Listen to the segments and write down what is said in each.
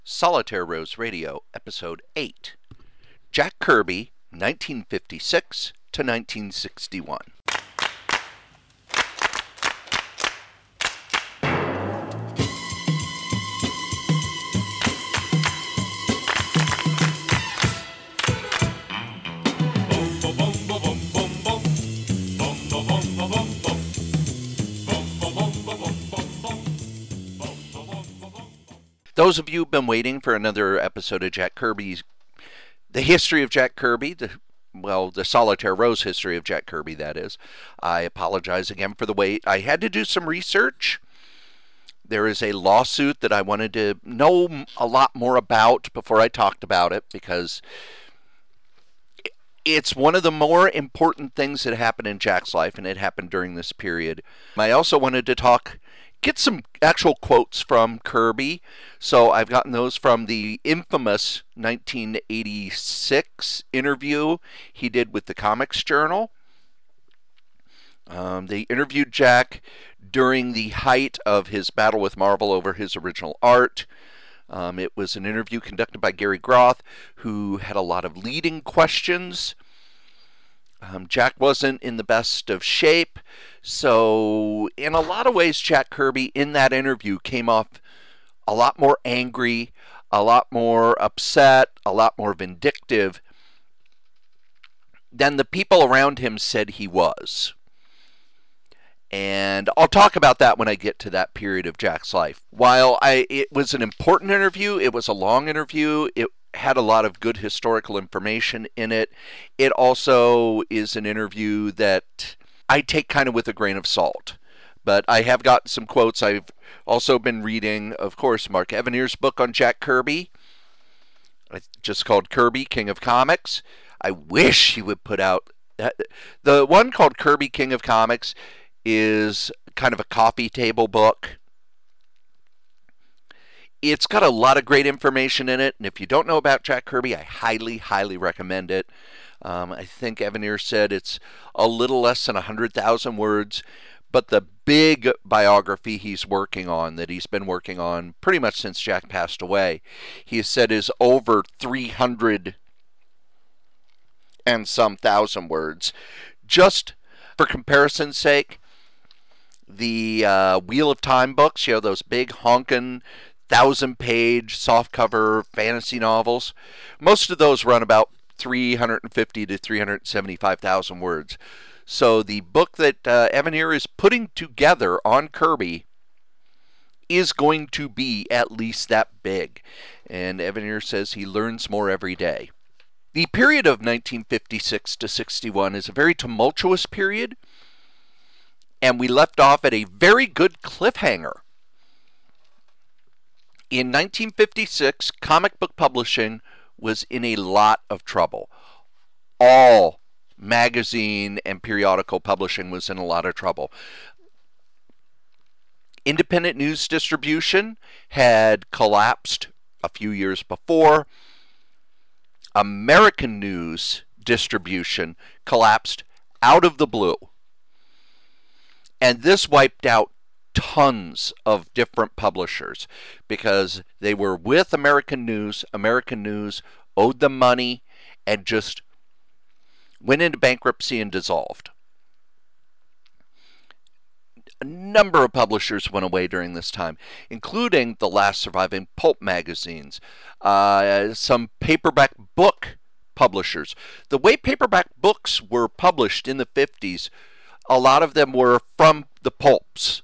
Solitaire Rose Radio, Episode 8. Jack Kirby, 1956 to 1961. Those of you who've been waiting for another episode of Jack Kirby's, the history of Jack Kirby, the Solitaire Rose history of Jack Kirby, that is. I apologize again for the wait. I had to do some research. There is a lawsuit that I wanted to know a lot more about before I talked about it, because it's one of the more important things that happened in Jack's life, and it happened during this period. I also wanted to get some actual quotes from Kirby. So I've gotten those from the infamous 1986 interview he did with the Comics Journal. They interviewed Jack during the height of his battle with Marvel over his original art. It was an interview conducted by Gary Groth, who had a lot of leading questions. Jack wasn't in the best of shape, so in a lot of ways, Jack Kirby in that interview came off a lot more angry, a lot more upset, a lot more vindictive than the people around him said he was. And I'll talk about that when I get to that period of Jack's life. While it was an important interview, it was a long interview, it had a lot of good historical information in it. It also is an interview that I take kind of with a grain of salt. But I have got some quotes. I've also been reading, of course, Mark Evanier book on Jack Kirby, just called Kirby, King of Comics. I wish he would put out the one called Kirby, King of Comics is kind of a coffee table book. It's got a lot of great information in it, and if you don't know about Jack Kirby, I highly, highly recommend it. I think Evanier said it's a little less than 100,000 words, but the big biography he's working on, that he's been working on pretty much since Jack passed away, he has said is over 300 and some thousand words. Just for comparison's sake, the Wheel of Time books, those big honkin' 1,000-page softcover fantasy novels, most of those run about 350 to 375,000 words. So the book that Evanier is putting together on Kirby is going to be at least that big. And Evanier says he learns more every day. The period of 1956 to 61 is a very tumultuous period, and we left off at a very good cliffhanger. In 1956, comic book publishing was in a lot of trouble. All magazine and periodical publishing was in a lot of trouble. Independent news distribution had collapsed a few years before. American news distribution collapsed out of the blue. And this wiped out tons of different publishers because they were with American News. American News owed them money and just went into bankruptcy and dissolved. A number of publishers went away during this time, including the last surviving pulp magazines, some paperback book publishers. The way paperback books were published in the 50s, a lot of them were from the pulps.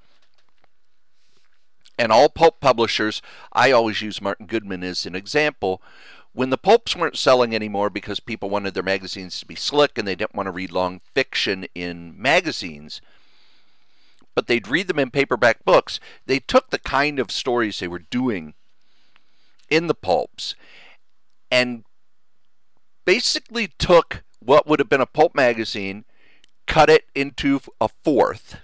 And all pulp publishers, I always use Martin Goodman as an example, when the pulps weren't selling anymore because people wanted their magazines to be slick and they didn't want to read long fiction in magazines, but they'd read them in paperback books, they took the kind of stories they were doing in the pulps and basically took what would have been a pulp magazine, cut it into a fourth.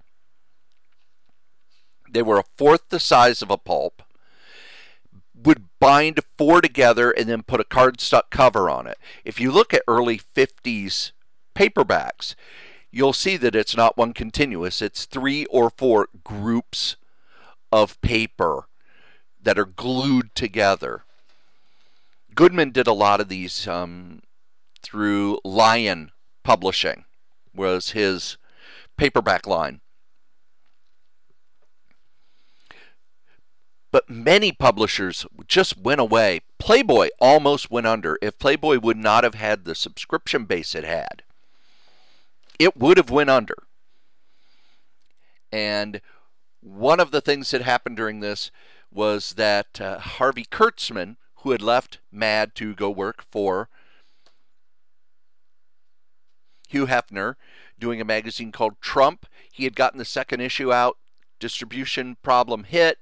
They were a fourth the size of a pulp, would bind four together and then put a cardstock cover on it. If you look at early 50s paperbacks, you'll see that it's not one continuous. It's 3 or 4 groups of paper that are glued together. Goodman did a lot of these through Lion Publishing, was his paperback line. But many publishers just went away. Playboy almost went under. If Playboy would not have had the subscription base it had, it would have went under. And one of the things that happened during this was that Harvey Kurtzman, who had left Mad to go work for Hugh Hefner, doing a magazine called Trump, he had gotten the second issue out. Distribution problem hit.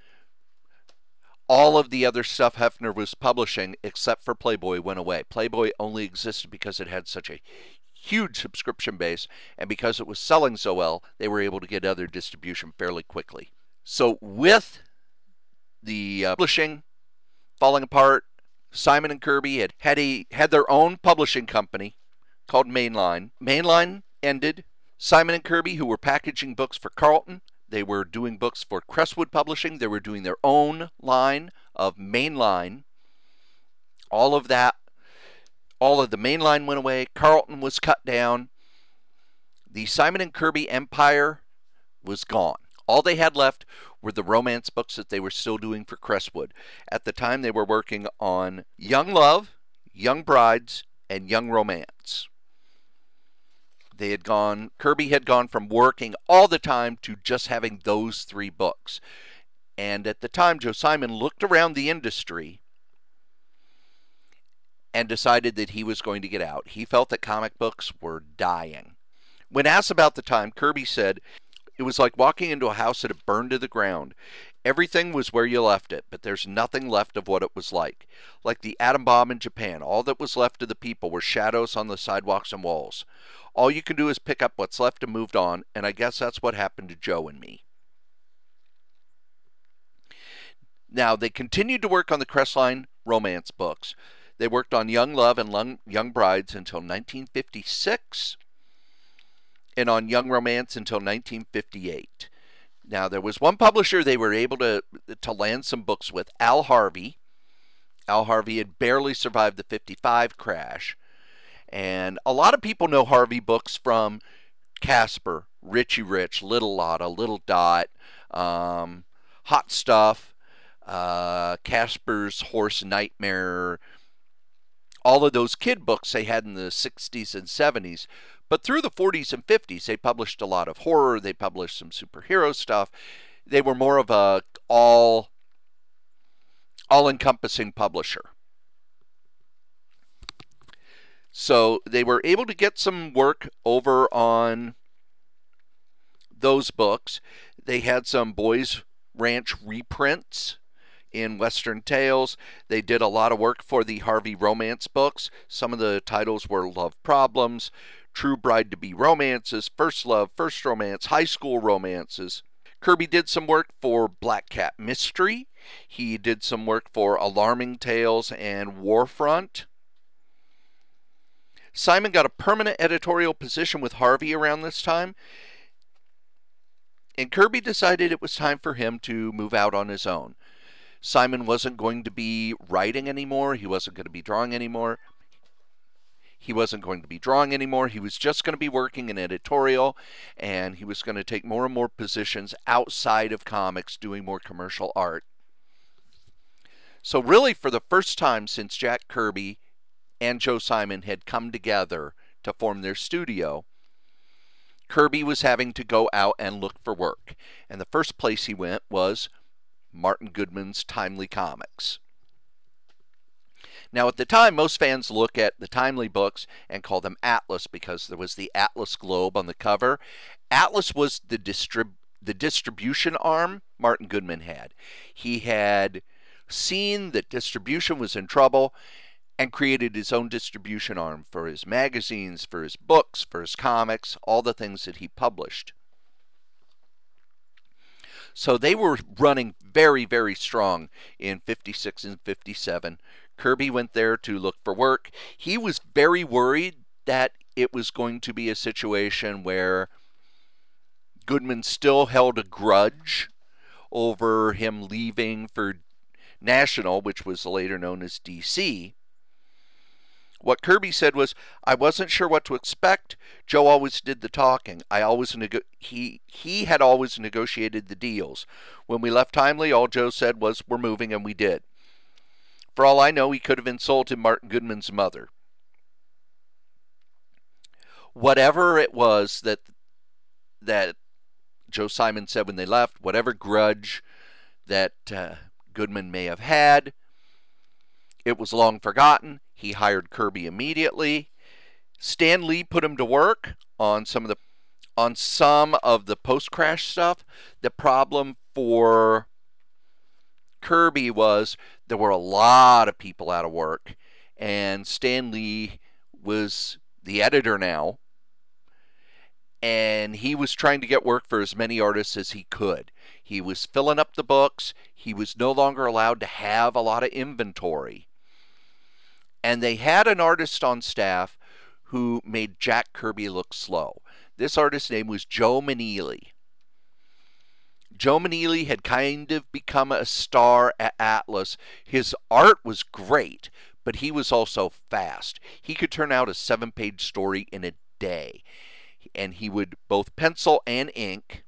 All of the other stuff Hefner was publishing, except for Playboy, went away. Playboy only existed because it had such a huge subscription base, and because it was selling so well, they were able to get other distribution fairly quickly. So with the publishing falling apart, Simon and Kirby had their own publishing company called Mainline. Mainline ended. Simon and Kirby, who were packaging books for Carlton, they were doing books for Crestwood Publishing. They were doing their own line of Mainline. All of the Mainline went away. Carlton was cut down. The Simon and Kirby empire was gone. All they had left were the romance books that they were still doing for Crestwood. At the time, they were working on Young Love, Young Brides, and Young Romance. Kirby had gone from working all the time to just having those three books. And at the time, Joe Simon looked around the industry and decided that he was going to get out. He felt that comic books were dying. When asked about the time, Kirby said, "It was like walking into a house that had burned to the ground. Everything was where you left it, but there's nothing left of what it was like. Like the atom bomb in Japan, all that was left of the people were shadows on the sidewalks and walls. All you can do is pick up what's left and moved on, and I guess that's what happened to Joe and me." Now, they continued to work on the Crestline romance books. They worked on Young Love and Young Brides until 1956, and on Young Romance until 1958. Now, there was one publisher they were able to land some books with, Al Harvey. Al Harvey had barely survived the 55 crash. And a lot of people know Harvey books from Casper, Richie Rich, Little Lotta, Little Dot, Hot Stuff, Casper's Horse Nightmare, all of those kid books they had in the 60s and 70s. But through the 40s and 50s, they published a lot of horror. They published some superhero stuff. They were more of a all-encompassing publisher. So they were able to get some work over on those books. They had some Boys Ranch reprints in Western Tales. They did a lot of work for the Harvey romance books. Some of the titles were Love Problems, True Bride-to-Be Romances, First Love, First Romance, High School Romances. Kirby did some work for Black Cat Mystery. He did some work for Alarming Tales and Warfront. Simon got a permanent editorial position with Harvey around this time, and Kirby decided it was time for him to move out on his own. Simon wasn't going to be writing anymore. He wasn't going to be drawing anymore. He was just going to be working in editorial, and he was going to take more and more positions outside of comics, doing more commercial art. So really, for the first time since Jack Kirby and Joe Simon had come together to form their studio, Kirby was having to go out and look for work. And the first place he went was Martin Goodman's Timely Comics. Now, at the time, most fans look at the Timely books and call them Atlas because there was the Atlas globe on the cover. Atlas was the distribution arm Martin Goodman had. He had seen that distribution was in trouble and created his own distribution arm for his magazines, for his books, for his comics, all the things that he published. So they were running very, very strong in 56 and 57. Kirby went there to look for work. He was very worried that it was going to be a situation where Goodman still held a grudge over him leaving for National, which was later known as DC. What Kirby said was, "I wasn't sure what to expect. Joe always did the talking. He had always negotiated the deals. When we left Timely, all Joe said was, 'We're moving,' and we did. For all I know, he could have insulted Martin Goodman's mother." Whatever it was that Joe Simon said when they left, whatever grudge that Goodman may have had, it was long forgotten. He hired Kirby immediately. Stan Lee put him to work on some of the post-crash stuff. The problem for Kirby was there were a lot of people out of work, and Stan Lee was the editor now, and he was trying to get work for as many artists as he could. He was filling up the books. He was no longer allowed to have a lot of inventory. And they had an artist on staff who made Jack Kirby look slow. This artist's name was Joe Maneely. Joe Maneely had kind of become a star at Atlas. His art was great, but he was also fast. He could turn out a 7-page story in a day. And he would both pencil and ink.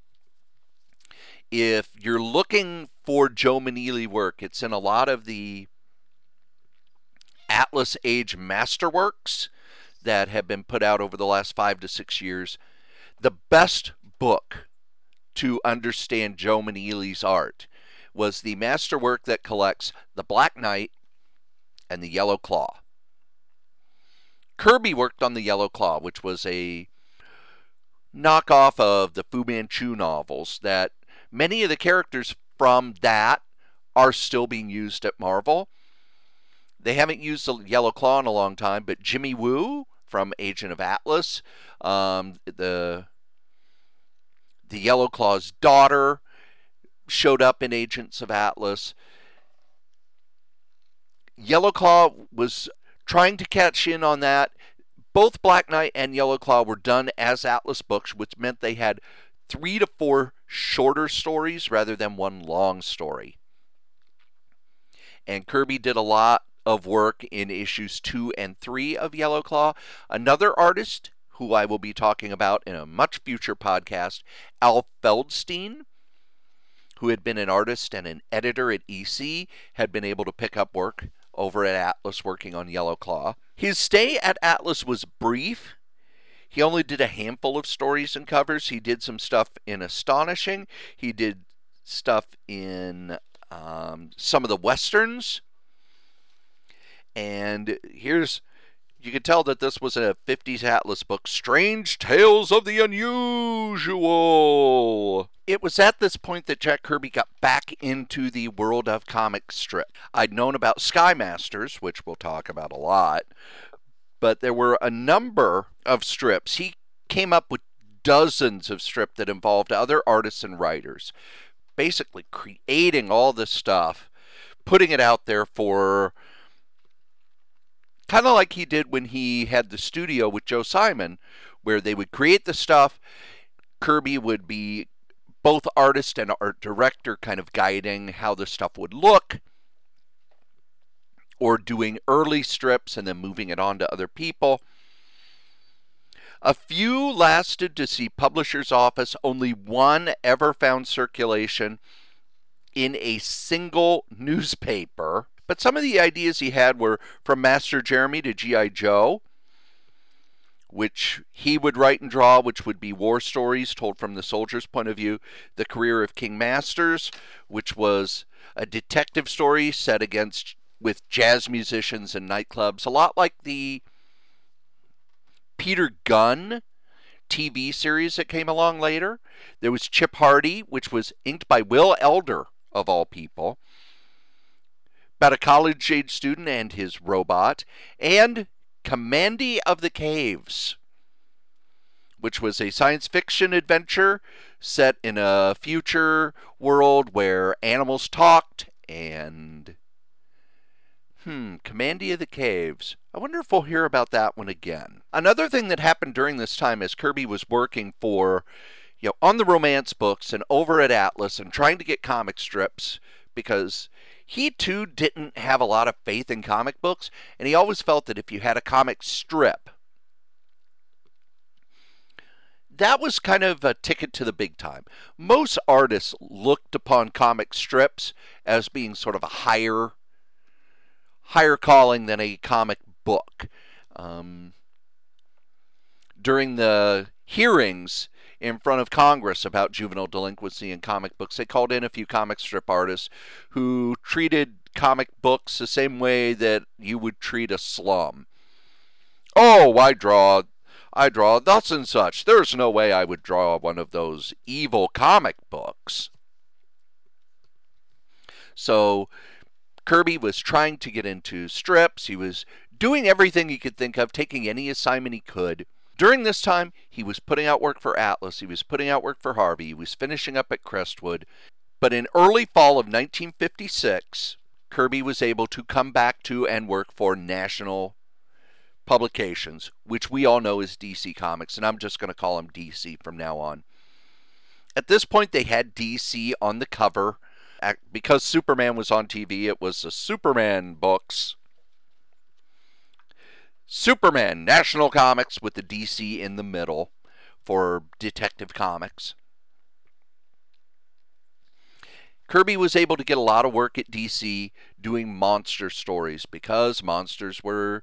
If you're looking for Joe Maneely work, it's in a lot of the Atlas Age masterworks that have been put out over the last 5 to 6 years. The best book to understand Joe Maneely's art was the masterwork that collects The Black Knight and The Yellow Claw. Kirby worked on The Yellow Claw, which was a knockoff of the Fu Manchu novels that many of the characters from that are still being used at Marvel. They haven't used the Yellow Claw in a long time, but Jimmy Woo from Agent of Atlas, the Yellow Claw's daughter showed up in Agents of Atlas. Yellow Claw was trying to catch in on that. Both Black Knight and Yellow Claw were done as Atlas books, which meant they had 3 to 4 shorter stories rather than one long story. And Kirby did a lot of work in issues 2 and 3 of Yellow Claw. Another artist who I will be talking about in a much future podcast, Al Feldstein, who had been an artist and an editor at EC, had been able to pick up work over at Atlas working on Yellow Claw. His stay at Atlas was brief. He only did a handful of stories and covers. He did some stuff in Astonishing. He did stuff in some of the Westerns. And you could tell that this was a 50s Atlas book, Strange Tales of the Unusual. It was at this point that Jack Kirby got back into the world of comic strip. I'd known about Sky Masters, which we'll talk about a lot, but there were a number of strips. He came up with dozens of strips that involved other artists and writers, basically creating all this stuff, putting it out there for kind of like he did when he had the studio with Joe Simon, where they would create the stuff. Kirby would be both artist and art director, kind of guiding how the stuff would look, or doing early strips and then moving it on to other people. A few lasted to see publisher's office. Only one ever found circulation in a single newspaper. But some of the ideas he had were from Master Jeremy to G.I. Joe, which he would write and draw, which would be war stories told from the soldier's point of view. The Career of King Masters, which was a detective story set with jazz musicians and nightclubs, a lot like the Peter Gunn TV series that came along later. There was Chip Hardy, which was inked by Will Elder, of all people, about a college-age student and his robot, and Kamandi of the Caves, which was a science fiction adventure set in a future world where animals talked, and Kamandi of the Caves. I wonder if we'll hear about that one again. Another thing that happened during this time as Kirby was working for, on the romance books and over at Atlas and trying to get comic strips, because He too didn't have a lot of faith in comic books, and he always felt that if you had a comic strip, that was kind of a ticket to the big time. Most artists looked upon comic strips as being sort of a higher calling than a comic book. During the hearings in front of Congress about juvenile delinquency in comic books, they called in a few comic strip artists who treated comic books the same way that you would treat a slum. Oh, I draw thus and such. There's no way I would draw one of those evil comic books. So Kirby was trying to get into strips. He was doing everything he could think of, taking any assignment he could. During this time, he was putting out work for Atlas. He was putting out work for Harvey. He was finishing up at Crestwood. But in early fall of 1956, Kirby was able to come back to and work for National Publications, which we all know as DC Comics, and I'm just going to call them DC from now on. At this point, they had DC on the cover. Because Superman was on TV, it was the Superman books. Superman, National Comics, with the DC in the middle for Detective Comics. Kirby was able to get a lot of work at DC doing monster stories because monsters were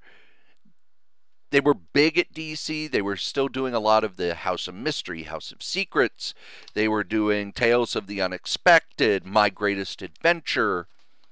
big at DC. They were still doing a lot of the House of Mystery, House of Secrets. They were doing Tales of the Unexpected, My Greatest Adventure.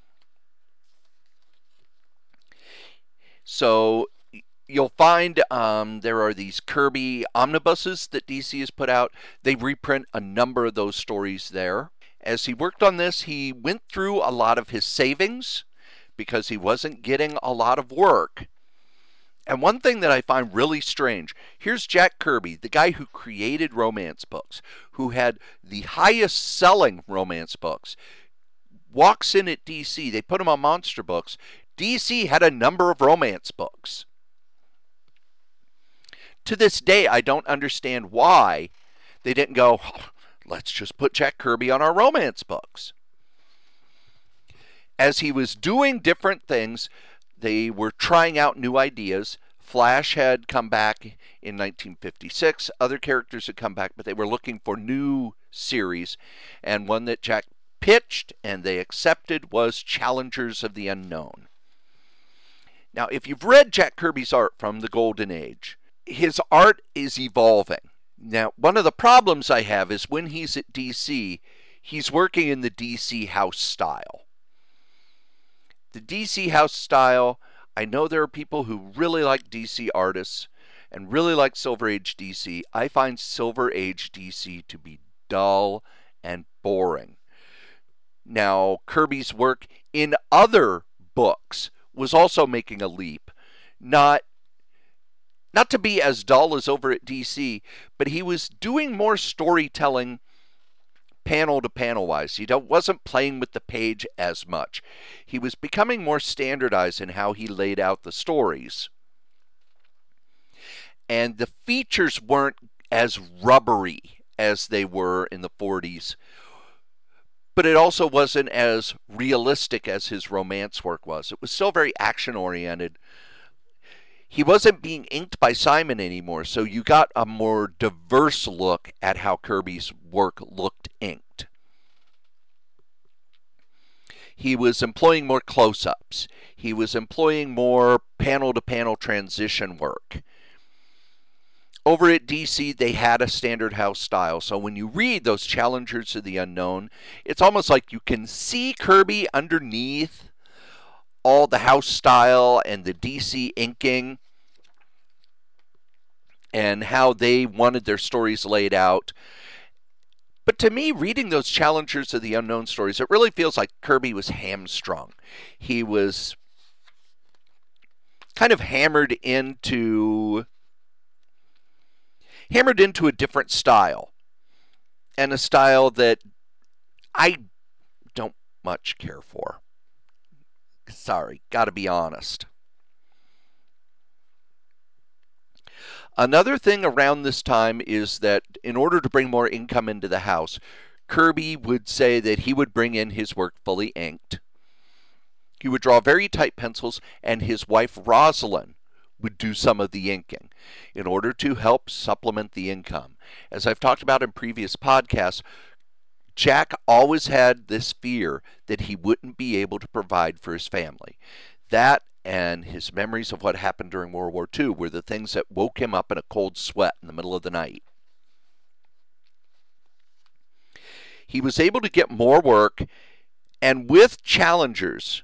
So you'll find there are these Kirby omnibuses that DC has put out. They reprint a number of those stories there. As he worked on this, he went through a lot of his savings because he wasn't getting a lot of work. And one thing that I find really strange, here's Jack Kirby, the guy who created romance books, who had the highest selling romance books, walks in at DC. They put him on Monster Books. DC had a number of romance books. To this day, I don't understand why they didn't go, let's just put Jack Kirby on our romance books. As he was doing different things, they were trying out new ideas. Flash had come back in 1956. Other characters had come back, but they were looking for new series. And one that Jack pitched and they accepted was Challengers of the Unknown. Now, if you've read Jack Kirby's art from the Golden Age, his art is evolving. Now, one of the problems I have is when he's at DC, he's working in the DC house style. The DC house style, I know there are people who really like DC artists and really like Silver Age DC. I find Silver Age DC to be dull and boring. Now, Kirby's work in other books was also making a leap. Not to be as dull as over at DC, but he was doing more storytelling panel to panel wise. He wasn't playing with the page as much. He was becoming more standardized in how he laid out the stories. And the features weren't as rubbery as they were in the 40s. But it also wasn't as realistic as his romance work was. It was still very action oriented. He wasn't being inked by Simon anymore, so you got a more diverse look at how Kirby's work looked inked. He was employing more close-ups. He was employing more panel-to-panel transition work. Over at DC, they had a standard house style, so when you read those Challengers of the Unknown, it's almost like you can see Kirby underneath all the house style and the DC inking and how they wanted their stories laid out. But to me, reading those Challengers of the Unknown stories, it really feels like Kirby was hamstrung. He was kind of hammered into a different style, and a style that I don't much care for. Sorry, gotta be honest. Another thing around this time is that in order to bring more income into the house, Kirby would say that he would bring in his work fully inked. He would draw very tight pencils, and his wife Rosalind would do some of the inking in order to help supplement the income. As I've talked about in previous podcasts, Jack always had this fear that he wouldn't be able to provide for his family. That and his memories of what happened during World War II were the things that woke him up in a cold sweat in the middle of the night. He was able to get more work, and with challengers,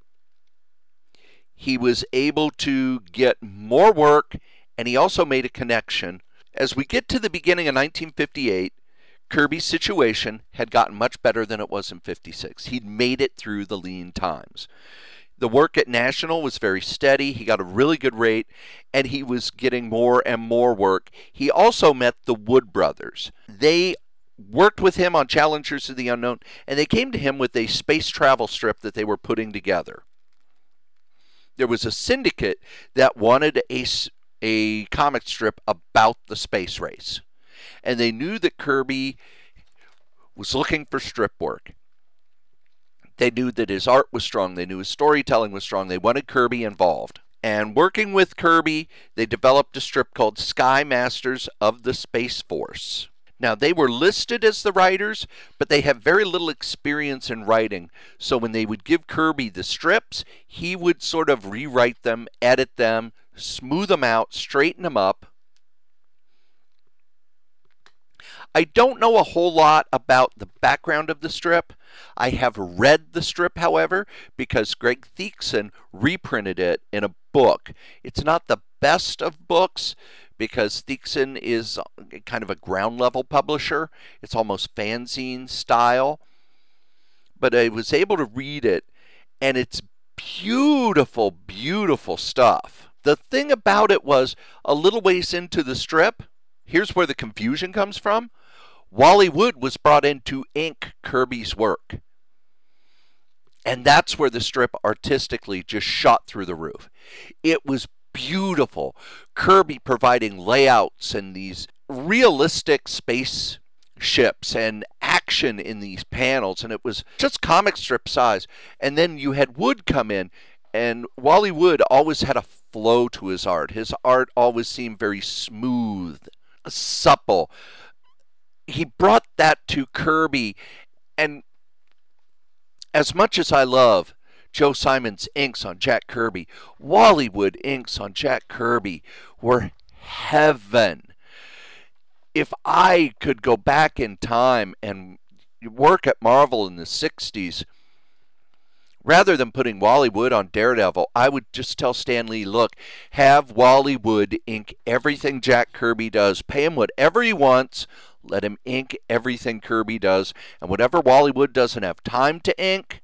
he was able to get more work, and he also made a connection. As we get to the beginning of 1958, Kirby's situation had gotten much better than it was in 56. He'd made it through the lean times. The work at National was very steady. He got a really good rate, and he was getting more and more work. He also met the Wood brothers. They worked with him on Challengers of the Unknown, and they came to him with a space travel strip that they were putting together. There was a syndicate that wanted a comic strip about the space race, and they knew that Kirby was looking for strip work. They knew that his art was strong. They knew his storytelling was strong. They wanted Kirby involved. And working with Kirby, they developed a strip called Sky Masters of the Space Force. Now, they were listed as the writers, but they have very little experience in writing. So when they would give Kirby the strips, he would sort of rewrite them, edit them, smooth them out, straighten them up. I don't know a whole lot about the background of the strip. I have read the strip, however, because Greg Theakson reprinted it in a book. It's not the best of books because Theakson is kind of a ground level publisher. It's almost fanzine style. But I was able to read it, and it's beautiful, beautiful stuff. The thing about it was, a little ways into the strip, here's where the confusion comes from. Wally Wood was brought in to ink Kirby's work. And that's where the strip artistically just shot through the roof. It was beautiful. Kirby providing layouts and these realistic space ships and action in these panels, and it was just comic strip size. And then you had Wood come in, and Wally Wood always had a flow to his art. His art always seemed very smooth, supple. He brought that to Kirby, and as much as I love Joe Simon's inks on Jack Kirby, Wally Wood inks on Jack Kirby were heaven. If I could go back in time and work at Marvel in the 60s, rather than putting Wally Wood on Daredevil, I would just tell Stan Lee, look, have Wally Wood ink everything Jack Kirby does. Pay him whatever he wants. Let him ink everything Kirby does. And whatever Wally Wood doesn't have time to ink,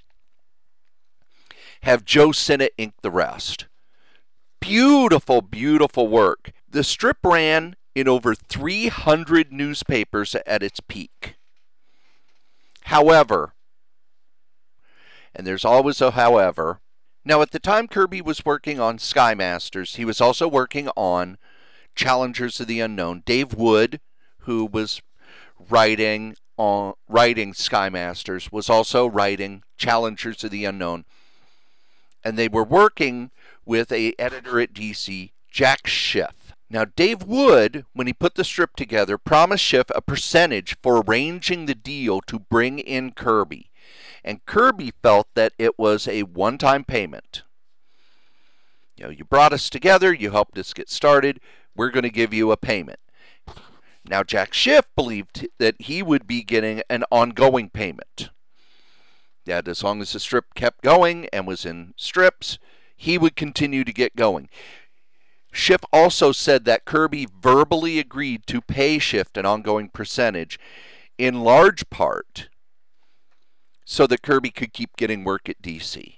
have Joe Sinnott ink the rest. Beautiful, beautiful work. The strip ran in over 300 newspapers at its peak. However, and there's always a however, now at the time Kirby was working on Sky Masters, he was also working on Challengers of the Unknown. Dave Wood, who was writing Sky Masters, was also writing Challengers of the Unknown. And they were working with an editor at DC, Jack Schiff. Now, Dave Wood, when he put the strip together, promised Schiff a percentage for arranging the deal to bring in Kirby. And Kirby felt that it was a one-time payment. You know, you brought us together, you helped us get started, we're going to give you a payment. Now, Jack Schiff believed that he would be getting an ongoing payment. That as long as the strip kept going and was in strips, he would continue to get going. Schiff also said that Kirby verbally agreed to pay Schiff an ongoing percentage, in large part so that Kirby could keep getting work at DC.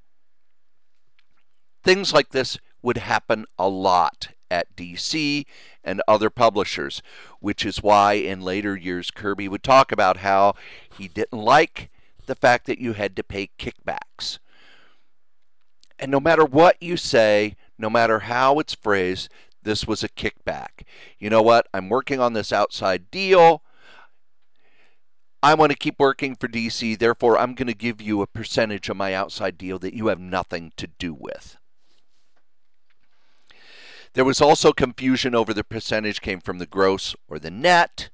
Things like this would happen a lot at DC and other publishers, which is why in later years Kirby would talk about how he didn't like the fact that you had to pay kickbacks. And no matter what you say, no matter how it's phrased, this was a kickback. You know what? I'm working on this outside deal. I want to keep working for DC, therefore I'm going to give you a percentage of my outside deal that you have nothing to do with. There was also confusion over the percentage came from the gross or the net.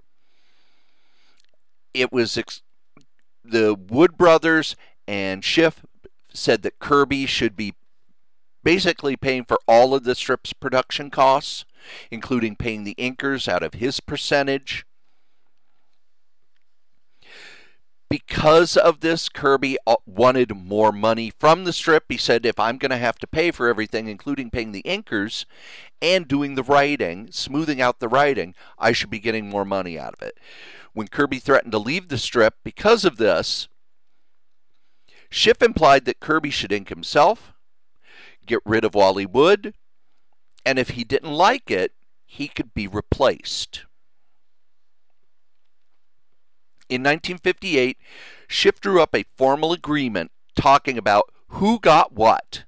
It was the Wood brothers and Schiff said that Kirby should be basically paying for all of the strip's production costs, including paying the inkers out of his percentage. Because of this, Kirby wanted more money from the strip. He said, if I'm going to have to pay for everything, including paying the inkers and doing the writing, smoothing out the writing, I should be getting more money out of it. When Kirby threatened to leave the strip because of this, Schiff implied that Kirby should ink himself, get rid of Wally Wood, and if he didn't like it, he could be replaced. In 1958, Schiff drew up a formal agreement talking about who got what.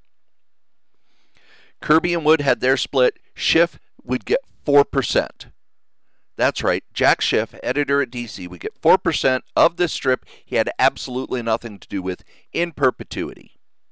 Kirby and Wood had their split. Schiff would get 4%. That's right, Jack Schiff, editor at DC, would get 4% of this strip he had absolutely nothing to do with in perpetuity.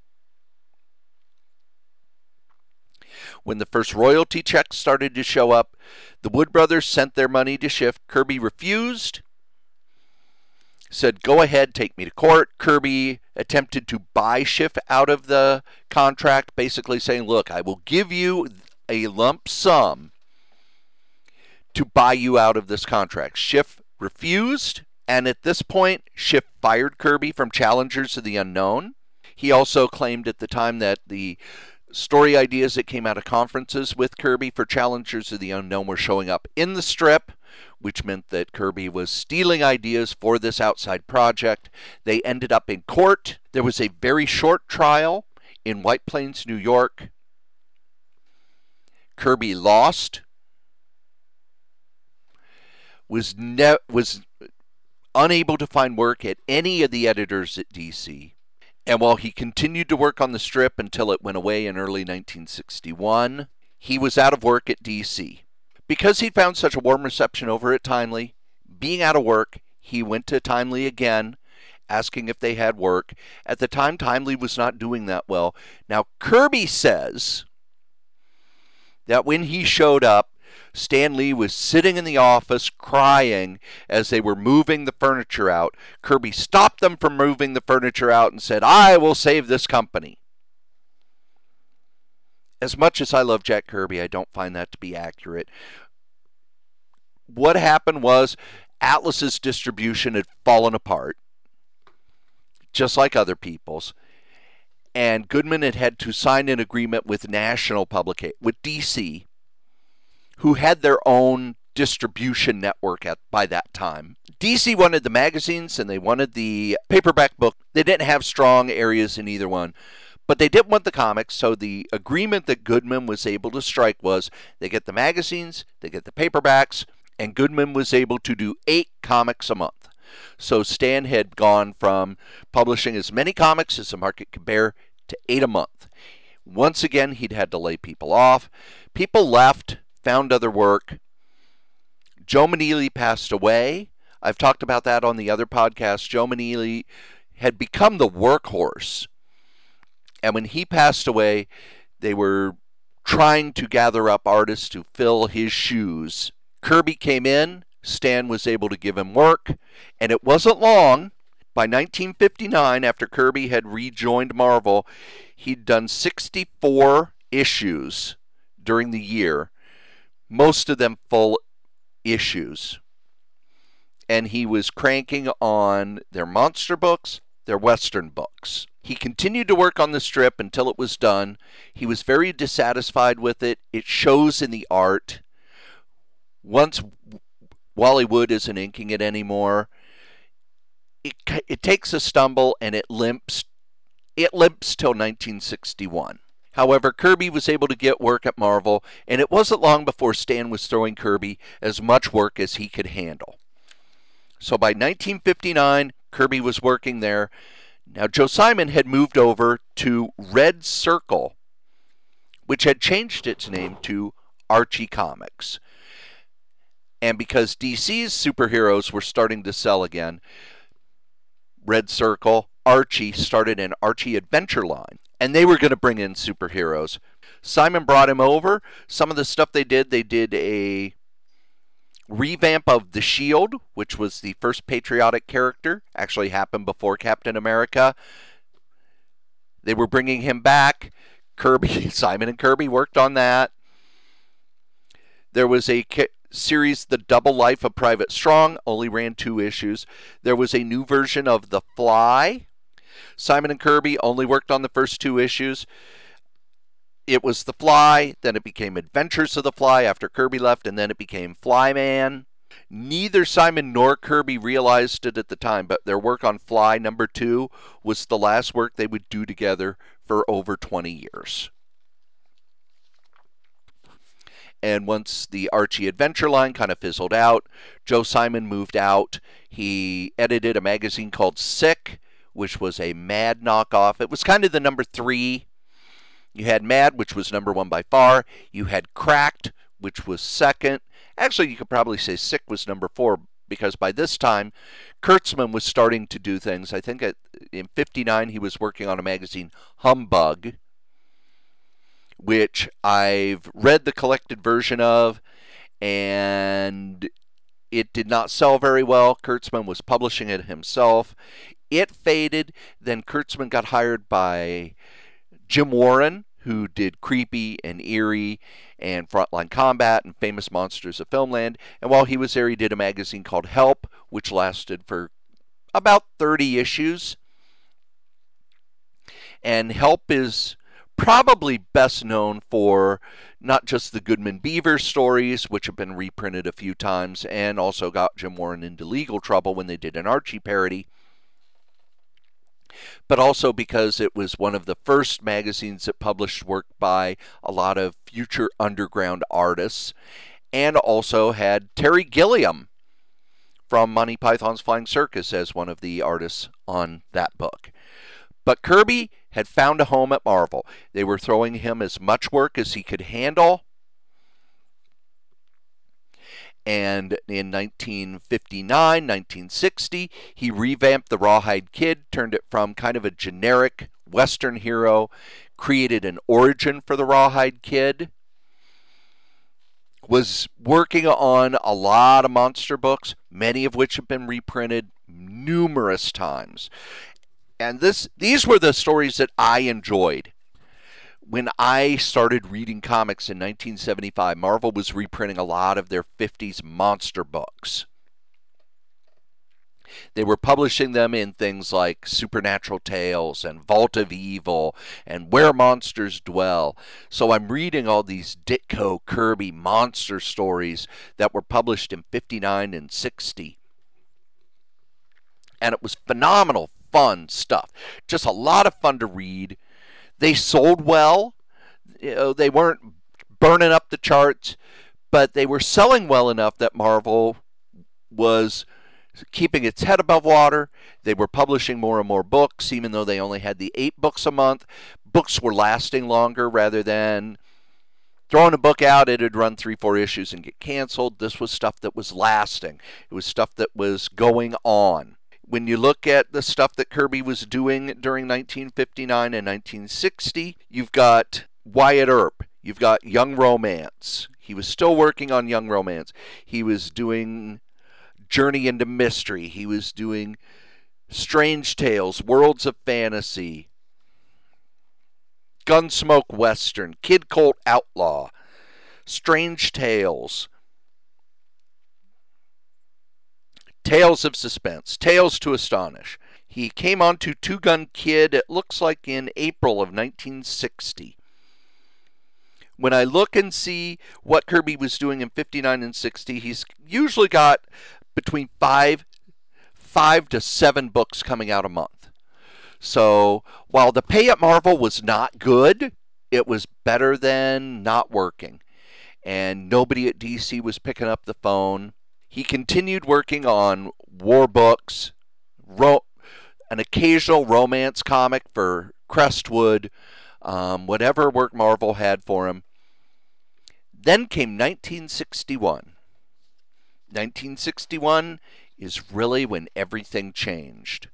When the first royalty checks started to show up, the Wood brothers sent their money to Schiff. Kirby refused, said, go ahead, take me to court. Kirby attempted to buy Schiff out of the contract, basically saying, look, I will give you a lump sum to buy you out of this contract. Schiff refused, and at this point, Schiff fired Kirby from Challengers of the Unknown. He also claimed at the time that the story ideas that came out of conferences with Kirby for Challengers of the Unknown were showing up in the strip, which meant that Kirby was stealing ideas for this outside project. They ended up in court. There was a very short trial in White Plains, New York. Kirby lost, was unable to find work at any of the editors at DC. And while he continued to work on the strip until it went away in early 1961, he was out of work at DC. Because he'd found such a warm reception over at Timely, being out of work, he went to Timely again, asking if they had work. At the time, Timely was not doing that well. Now, Kirby says that when he showed up, Stan Lee was sitting in the office crying as they were moving the furniture out. Kirby stopped them from moving the furniture out and said, I will save this company. As much as I love Jack Kirby, I don't find that to be accurate. What happened was Atlas's distribution had fallen apart, just like other people's, and Goodman had had to sign an agreement with with DC, who had their own distribution network by that time. DC wanted the magazines and they wanted the paperback book. They didn't have strong areas in either one, but they didn't want the comics, so the agreement that Goodman was able to strike was they get the magazines, they get the paperbacks, and Goodman was able to do 8 comics a month. So Stan had gone from publishing as many comics as the market could bear to 8 a month. Once again, he'd had to lay people off. People left, found other work. Joe Maneely passed away. I've talked about that on the other podcast. Joe Maneely had become the workhorse. And when he passed away, they were trying to gather up artists to fill his shoes. Kirby came in. Stan was able to give him work. And it wasn't long. By 1959, after Kirby had rejoined Marvel, he'd done 64 issues during the year, most of them full issues. And he was cranking on their monster books, their Western books. He continued to work on the strip until it was done. He was very dissatisfied with it. It shows in the art. Once Wally Wood isn't inking it anymore, it takes a stumble and it limps. It limps till 1961. However, Kirby was able to get work at Marvel, and it wasn't long before Stan was throwing Kirby as much work as he could handle. So by 1959, Kirby was working there. Now, Joe Simon had moved over to Red Circle, which had changed its name to Archie Comics. And because DC's superheroes were starting to sell again, Red Circle, Archie started an Archie Adventure line. And they were going to bring in superheroes. Simon brought him over. Some of the stuff they did a revamp of the Shield, which was the first patriotic character, actually happened before Captain America. They were bringing him back. Simon and Kirby worked on that. There was a series, The Double Life of Private Strong, only ran 2 issues. There was a new version of The Fly. Simon and Kirby only worked on the first 2 issues. It was The Fly, then it became Adventures of the Fly after Kirby left, and then it became Flyman. Neither Simon nor Kirby realized it at the time, but their work on Fly #2 was the last work they would do together for over 20 years. And once the Archie Adventure line kind of fizzled out, Joe Simon moved out. He edited a magazine called Sick, which was a Mad knockoff. It was kind of the #3. You had Mad, which was #1 by far. You had Cracked, which was second. Actually, you could probably say Sick was #4, because by this time, Kurtzman was starting to do things. I think in '59 he was working on a magazine, Humbug, which I've read the collected version of, and it did not sell very well. Kurtzman was publishing it himself. It faded. Then Kurtzman got hired by Jim Warren, who did Creepy and Eerie and Frontline Combat and Famous Monsters of Filmland. And while he was there, he did a magazine called Help, which lasted for about 30 issues. And Help is probably best known for not just the Goodman Beaver stories, which have been reprinted a few times and also got Jim Warren into legal trouble when they did an Archie parody, but also because it was one of the first magazines that published work by a lot of future underground artists, and also had Terry Gilliam from Monty Python's Flying Circus as one of the artists on that book. But Kirby had found a home at Marvel. They were throwing him as much work as he could handle. And in 1959, 1960, he revamped the Rawhide Kid, turned it from kind of a generic Western hero, created an origin for the Rawhide Kid, was working on a lot of monster books, many of which have been reprinted numerous times. And these were the stories that I enjoyed. When I started reading comics in 1975, Marvel was reprinting a lot of their 50s monster books. They were publishing them in things like Supernatural Tales and Vault of Evil and Where Monsters Dwell. So I'm reading all these Ditko Kirby monster stories that were published in 59 and 60. And it was phenomenal, fun stuff. Just a lot of fun to read. They sold well. They weren't burning up the charts, but they were selling well enough that Marvel was keeping its head above water. They were publishing more and more books, even though they only had the 8 books a month. Books were lasting longer rather than throwing a book out, it'd run 3-4 issues and get canceled. This was stuff that was lasting. It was stuff that was going on. When you look at the stuff that Kirby was doing during 1959 and 1960, you've got Wyatt Earp. You've got Young Romance. He was still working on Young Romance. He was doing Journey into Mystery. He was doing Strange Tales, Worlds of Fantasy, Gunsmoke Western, Kid Colt Outlaw, Strange Tales, Tales of Suspense, Tales to Astonish. He came on to Two Gun Kid, it looks like in April of 1960. When I look and see what Kirby was doing in 59 and 60, he's usually got between 5 to 7 books coming out a month. So while the pay at Marvel was not good, it was better than not working. And nobody at DC was picking up the phone. He continued working on war books, wrote an occasional romance comic for Crestwood, whatever work Marvel had for him. Then came 1961. 1961 is really when everything changed.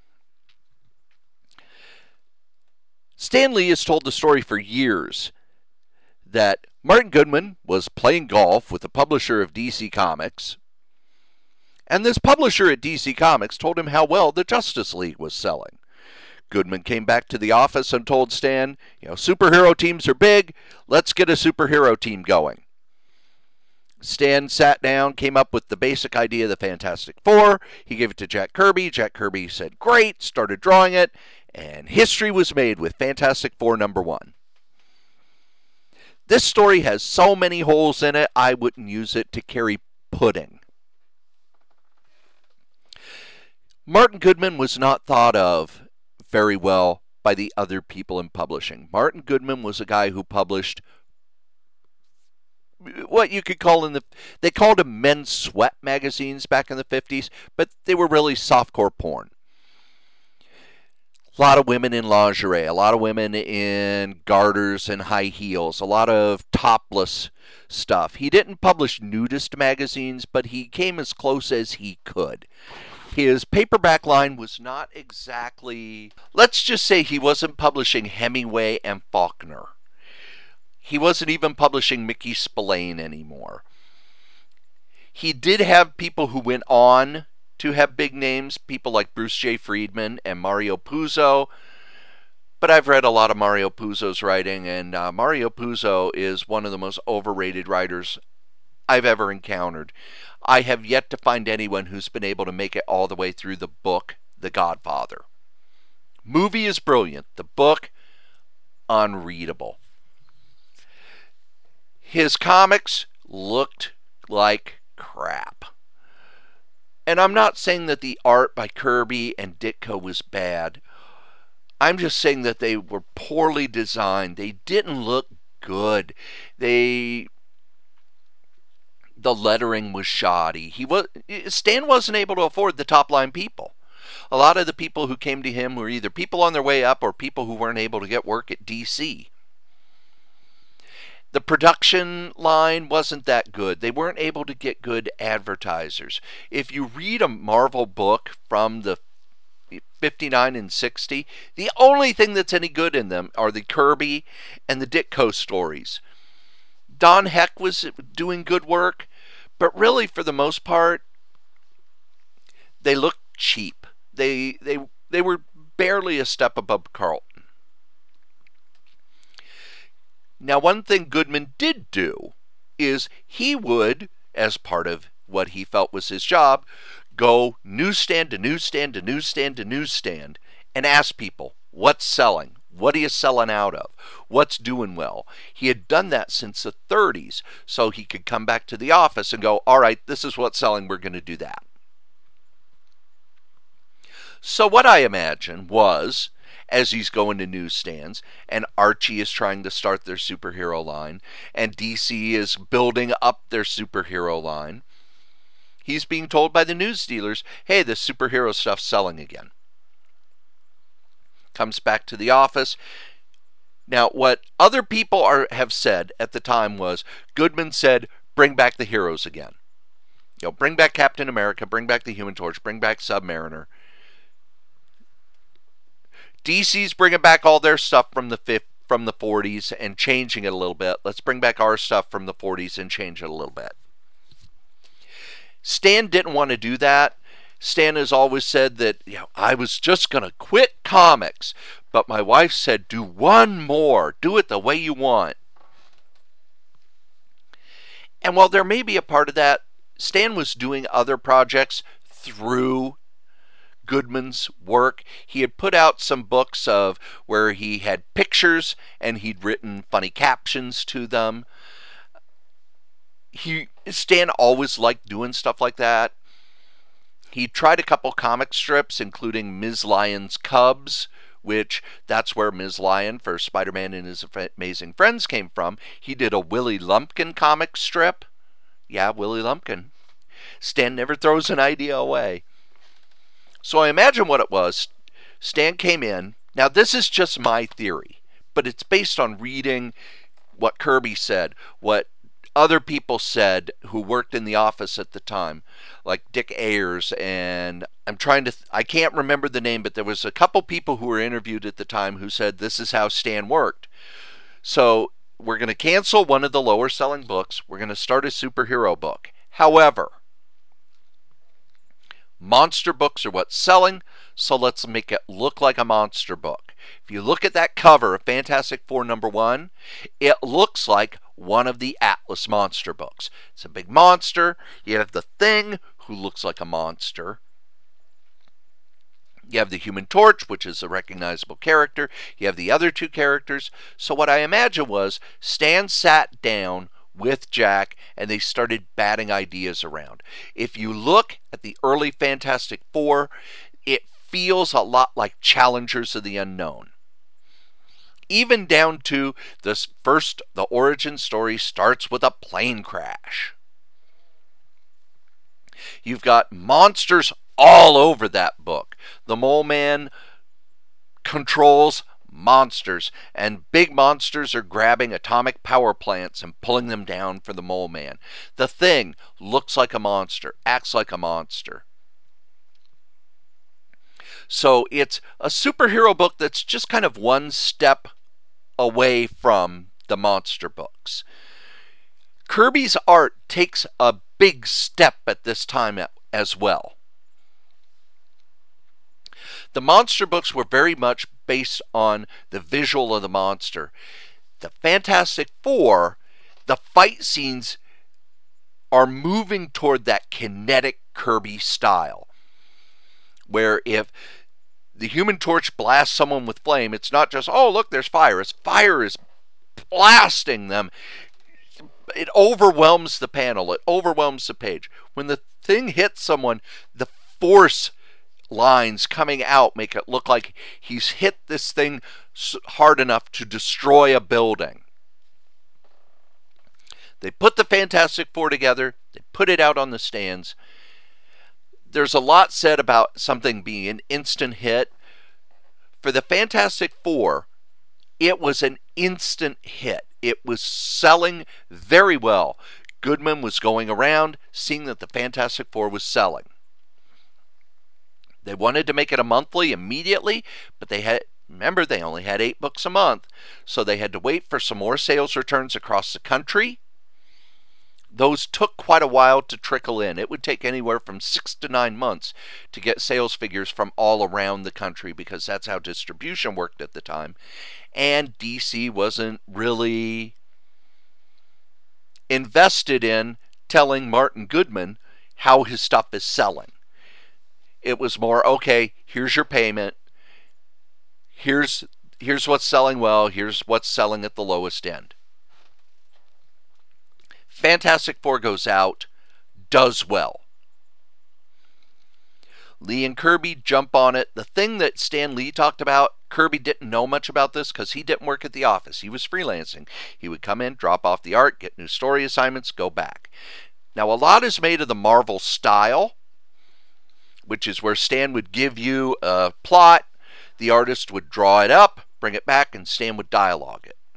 Stan Lee has told the story for years that Martin Goodman was playing golf with the publisher of DC Comics, and this publisher at DC Comics told him how well the Justice League was selling. Goodman came back to the office and told Stan, superhero teams are big, let's get a superhero team going. Stan sat down, came up with the basic idea of the Fantastic Four. He gave it to Jack Kirby. Jack Kirby said, great, started drawing it, and history was made with Fantastic Four #1. This story has so many holes in it, I wouldn't use it to carry pudding. Martin Goodman was not thought of very well by the other people in publishing. Martin Goodman was a guy who published what you could call they called them men's sweat magazines back in the 50s, but they were really softcore porn. A lot of women in lingerie, a lot of women in garters and high heels, a lot of topless stuff. He didn't publish nudist magazines, but he came as close as he could. His paperback line was not exactly, let's just say he wasn't publishing Hemingway and Faulkner. He wasn't even publishing Mickey Spillane anymore. He did have people who went on to have big names, people like Bruce J. Friedman and Mario Puzo. But I've read a lot of Mario Puzo's writing, and Mario Puzo is one of the most overrated writers I've ever encountered. I have yet to find anyone who's been able to make it all the way through the book, The Godfather. Movie is brilliant. The book, unreadable. His comics looked like crap. And I'm not saying that the art by Kirby and Ditko was bad. I'm just saying that they were poorly designed. They didn't look good. The lettering was shoddy. Stan wasn't able to afford the top line people. A lot of the people who came to him were either people on their way up or people who weren't able to get work at DC. The production line wasn't that good. They weren't able to get good advertisers. If you read a Marvel book from the 59 and 60, the only thing that's any good in them are the Kirby and the Ditko stories. Don Heck was doing good work, but really for the most part, they looked cheap. They were barely a step above Carlton. Now, one thing Goodman did do is he would, as part of what he felt was his job, go newsstand to newsstand to newsstand to newsstand and ask people, what's selling? What are you selling out of? What's doing well? He had done that since the 30s, so he could come back to the office and go, all right, this is what's selling, we're going to do that. So what I imagine was, as he's going to newsstands, and Archie is trying to start their superhero line, and DC is building up their superhero line, he's being told by the news dealers, hey, the superhero stuff's selling again. Comes back to the office. Now, what other people have said at the time was, Goodman said, bring back the heroes again. Bring back Captain America, bring back the Human Torch, bring back Submariner. DC's bringing back all their stuff from the 40s and changing it a little bit. Let's bring back our stuff from the 40s and change it a little bit. Stan didn't want to do that. Stan has always said that, I was just going to quit comics, but my wife said, do one more. Do it the way you want. And while there may be a part of that, Stan was doing other projects through Goodman's work. He had put out some books of where he had pictures and he'd written funny captions to them. Stan always liked doing stuff like that. He tried a couple comic strips, including Ms. Lyon's Cubs, which that's where Ms. Lyon for Spider-Man and His Amazing Friends came from. He did a Willie Lumpkin comic strip. Yeah, Willie Lumpkin. Stan never throws an idea away. So I imagine what it was. Stan came in. Now, this is just my theory, but it's based on reading what Kirby said, what other people said who worked in the office at the time, like Dick Ayers, and I can't remember the name, but there was a couple people who were interviewed at the time who said this is how Stan worked. So we're going to cancel one of the lower selling books. We're going to start a superhero book. However, monster books are what's selling, so let's make it look like a monster book. If you look at that cover of Fantastic Four #1, it looks like one of the Atlas monster books. It's a big monster. You have the Thing, who looks like a monster. You have the Human Torch, which is a recognizable character. You have the other two characters. So what I imagine was Stan sat down with Jack and they started batting ideas around. If you look at the early Fantastic Four, it feels a lot like Challengers of the Unknown. Even down to this first, the origin story starts with a plane crash. You've got monsters all over that book. The Mole Man controls monsters, and big monsters are grabbing atomic power plants and pulling them down for the Mole Man. The Thing looks like a monster, acts like a monster. So it's a superhero book that's just kind of one step away from the monster books. Kirby's art takes a big step at this time as well. The monster books were very much based on the visual of the monster. The Fantastic Four, the fight scenes are moving toward that kinetic Kirby style, where if the Human Torch blasts someone with flame, it's not just, oh, look, there's fire. It's fire is blasting them. It overwhelms the panel. It overwhelms the page. When the Thing hits someone, the force lines coming out make it look like he's hit this thing hard enough to destroy a building. They put the Fantastic Four together. They put it out on the stands. There's a lot said about something being an instant hit. For the Fantastic Four, it was an instant hit. It was selling very well. Goodman was going around seeing that the Fantastic Four was selling. They wanted to make it a monthly immediately, but remember, they only had 8 books a month, so they had to wait for some more sales returns across the country. Those took quite a while to trickle in. It would take anywhere from 6 to 9 months to get sales figures from all around the country, because that's how distribution worked at the time. And DC wasn't really invested in telling Martin Goodman how his stuff is selling. It was more, okay, here's your payment. Here's what's selling well. Here's what's selling at the lowest end. Fantastic Four goes out, does well. Lee and Kirby jump on it. The thing that Stan Lee talked about, Kirby didn't know much about this because he didn't work at the office. He was freelancing. He would come in, drop off the art, get new story assignments, go back. Now, a lot is made of the Marvel style, which is where Stan would give you a plot, the artist would draw it up, bring it back, and Stan would dialogue it.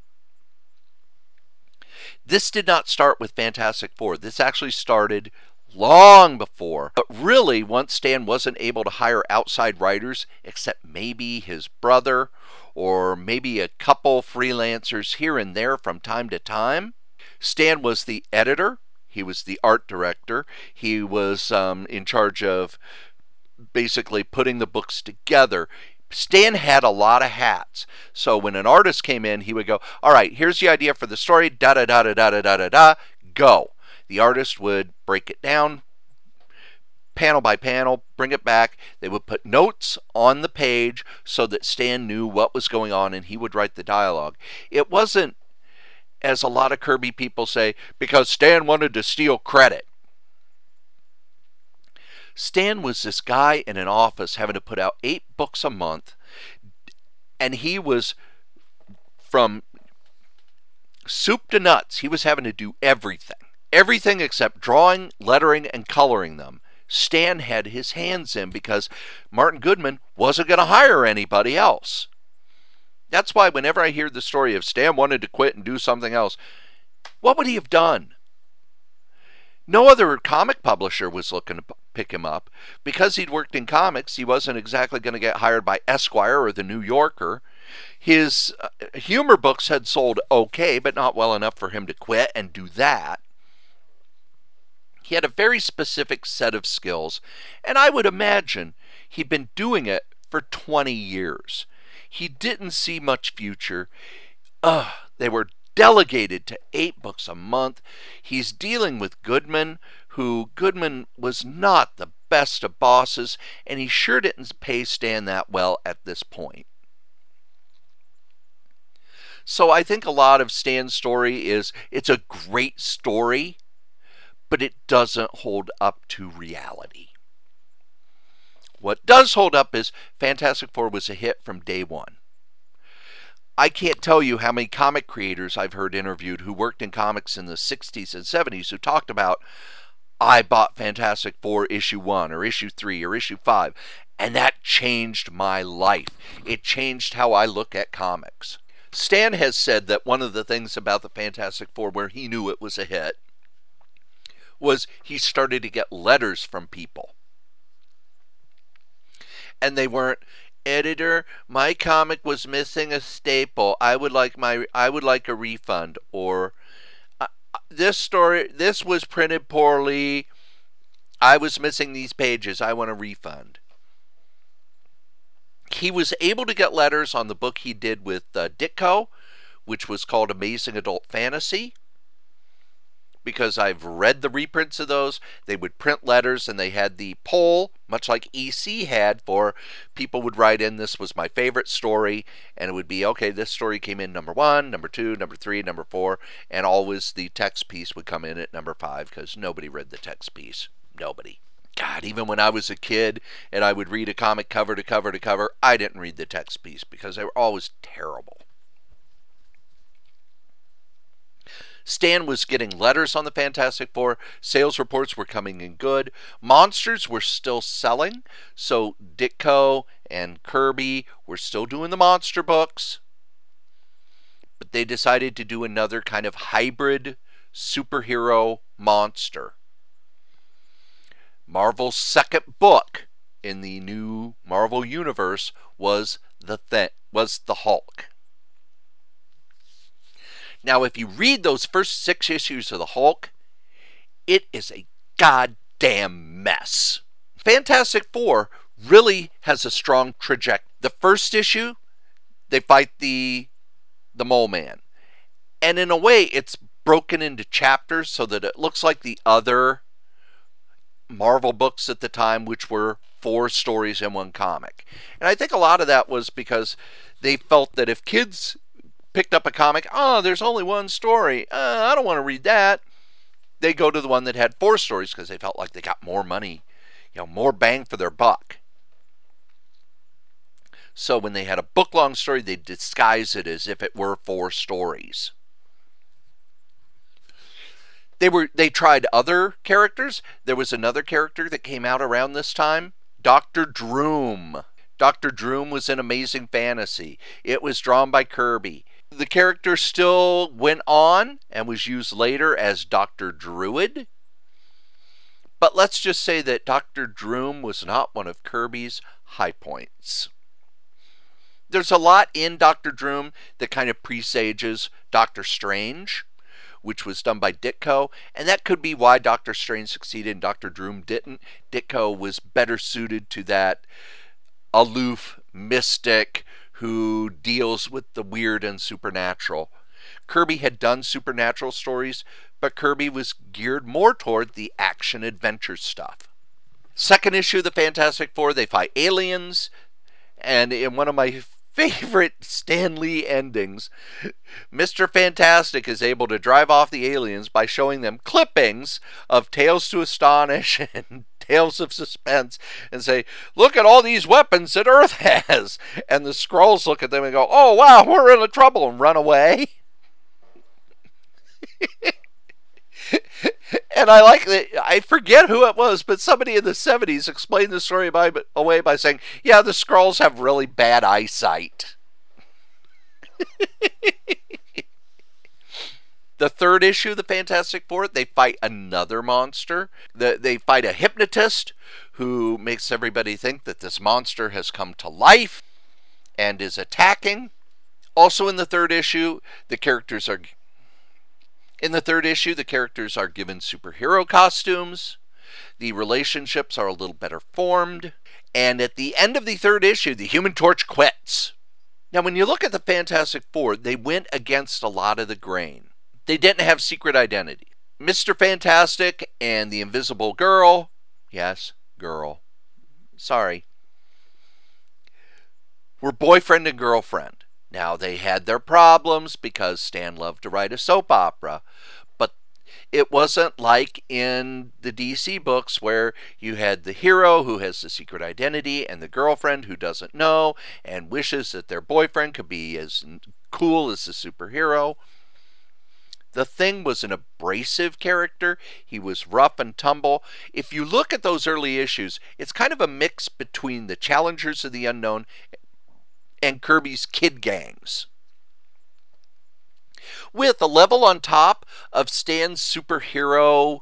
This did not start with Fantastic Four. This actually started long before. But really, once Stan wasn't able to hire outside writers, except maybe his brother or maybe a couple freelancers here and there from time to time, Stan was the editor. He was the art director. He was in charge of basically putting the books together. Stan had a lot of hats. So when an artist came in, he would go, all right, here's the idea for the story, da-da-da-da-da-da-da-da, go. The artist would break it down, panel by panel, bring it back. They would put notes on the page so that Stan knew what was going on, and he would write the dialogue. It wasn't, as a lot of Kirby people say, because Stan wanted to steal credit. Stan was this guy in an office having to put out 8 books a month, and he was, from soup to nuts, he was having to do everything. Everything except drawing, lettering, and coloring them. Stan had his hands in because Martin Goodman wasn't going to hire anybody else. That's why whenever I hear the story of Stan wanted to quit and do something else, What would he have done? No other comic publisher was looking to pick him up. Because he'd worked in comics, he wasn't exactly going to get hired by Esquire or the New Yorker. His humor books had sold okay, but not well enough for him to quit and do that. He had a very specific set of skills, and I would imagine he'd been doing it for 20 years. He didn't see much future. They were delegated to 8 books a month. He's dealing with Goodman, who Goodman was not the best of bosses, and he sure didn't pay Stan that well at this point. So I think a lot of Stan's story is it's a great story, but it doesn't hold up to reality. What does hold up is Fantastic Four was a hit from day one. I can't tell you how many comic creators I've heard interviewed who worked in comics in the 60s and 70s who talked about, I bought Fantastic Four issue 1 or issue 3 or issue 5, and that changed my life. It changed how I look at comics. Stan has said that one of the things about the Fantastic Four where he knew it was a hit was he started to get letters from people. And they weren't, editor, my comic was missing a staple. I would like a refund, or this was printed poorly. I was missing these pages. I want a refund. He was able to get letters on the book he did with Ditko, which was called Amazing Adult Fantasy. Because I've read the reprints of those, they would print letters and they had the poll, much like EC had, for people would write in, this was my favorite story, and it would be, okay, this story came in number 1, number 2, number 3, number 4, and always the text piece would come in at number 5 because nobody read the text piece. Nobody. God, even when I was a kid and I would read a comic cover to cover to cover, I didn't read the text piece because they were always terrible. Stan was getting letters on the Fantastic Four. Sales reports were coming in good. Monsters were still selling. So Ditko and Kirby were still doing the monster books. But they decided to do another kind of hybrid superhero monster. Marvel's second book in the new Marvel Universe was the Hulk. Now, if you read those first 6 issues of the Hulk, it is a goddamn mess. Fantastic Four really has a strong trajectory. The first issue, they fight the Mole Man. And in a way, it's broken into chapters so that it looks like the other Marvel books at the time, which were 4 stories in one comic. And I think a lot of that was because they felt that if kids picked up a comic, there's only one story, I don't want to read that, they go to the one that had 4 stories because they felt like they got more money, more bang for their buck. So when they had a book-long story, they disguise it as if it were 4 stories. They tried other characters. There was another character that came out around this time, Dr. Droom. Dr. Droom was in Amazing Fantasy. It was drawn by Kirby. The character still went on and was used later as Dr. Druid. But let's just say that Dr. Droom was not one of Kirby's high points. There's a lot in Dr. Droom that kind of presages Doctor Strange, which was done by Ditko, and that could be why Doctor Strange succeeded and Dr. Droom didn't. Ditko was better suited to that aloof mystic who deals with the weird and supernatural. Kirby had done supernatural stories, but Kirby was geared more toward the action-adventure stuff. Second issue of the Fantastic Four, they fight aliens, and in one of my favorite Stan Lee endings, Mr. Fantastic is able to drive off the aliens by showing them clippings of Tales to Astonish and Tales of Suspense and say, look at all these weapons that Earth has. And the Skrulls look at them and go, oh wow, we're in trouble, and run away. And I like that. I forget who it was, but somebody in the 70s explained the story away by saying, yeah, the Skrulls have really bad eyesight. The third issue of the Fantastic Four, they fight another monster. They fight a hypnotist who makes everybody think that this monster has come to life and is attacking. Also in the third issue, the characters are given superhero costumes. The relationships are a little better formed. And at the end of the third issue, the Human Torch quits. Now, when you look at the Fantastic Four, they went against a lot of the grain. They didn't have secret identity. Mr. Fantastic and the Invisible Girl, yes, girl, sorry, were boyfriend and girlfriend. Now, they had their problems because Stan loved to write a soap opera, but it wasn't like in the DC books where you had the hero who has the secret identity and the girlfriend who doesn't know and wishes that their boyfriend could be as cool as the superhero. The Thing was an abrasive character. He was rough and tumble. If you look at those early issues, it's kind of a mix between the Challengers of the Unknown and Kirby's Kid Gangs, with a level on top of Stan's superhero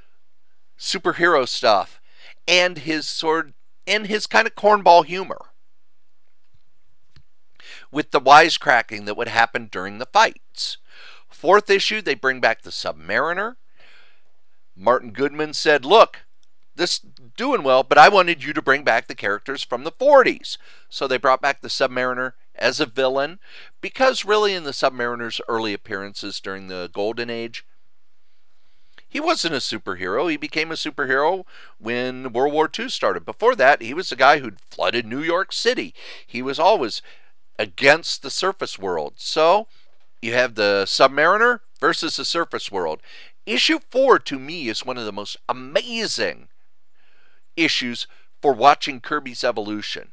stuff and his kind of cornball humor, with the wisecracking that would happen during the fights. Fourth issue, they bring back the Submariner. Martin Goodman said, look, this doing well, but I wanted you to bring back the characters from the 40s. So they brought back the Submariner as a villain, because really in the Submariner's early appearances during the Golden Age, he wasn't a superhero. He became a superhero when World War II started. Before that, he was the guy who'd flooded New York City. He was always against the surface world. So you have the Submariner versus the surface world. Issue 4, to me, is one of the most amazing issues for watching Kirby's evolution.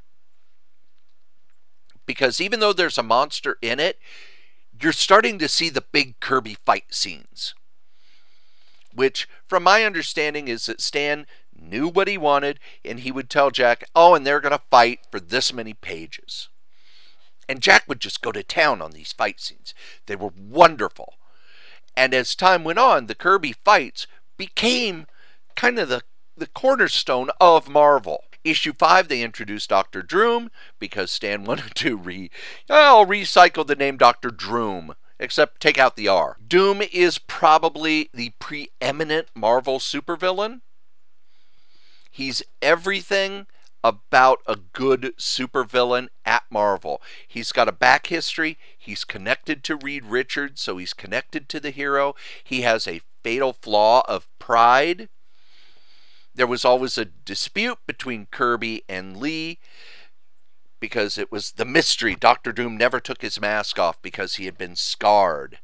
Because even though there's a monster in it, you're starting to see the big Kirby fight scenes. Which, from my understanding, is that Stan knew what he wanted, and he would tell Jack, oh, and they're going to fight for this many pages. And Jack would just go to town on these fight scenes. They were wonderful. And as time went on, the Kirby fights became kind of the cornerstone of Marvel. Issue 5, they introduced Dr. Droom because Stan wanted to recycle the name Dr. Droom, except take out the R. Doom is probably the preeminent Marvel supervillain. He's everything about a good supervillain at Marvel. He's got a back history. He's connected to Reed Richards, so he's connected to the hero. He has a fatal flaw of pride. There was always a dispute between Kirby and Lee because it was the mystery. Dr. Doom never took his mask off because he had been scarred.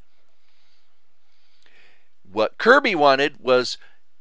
What Kirby wanted was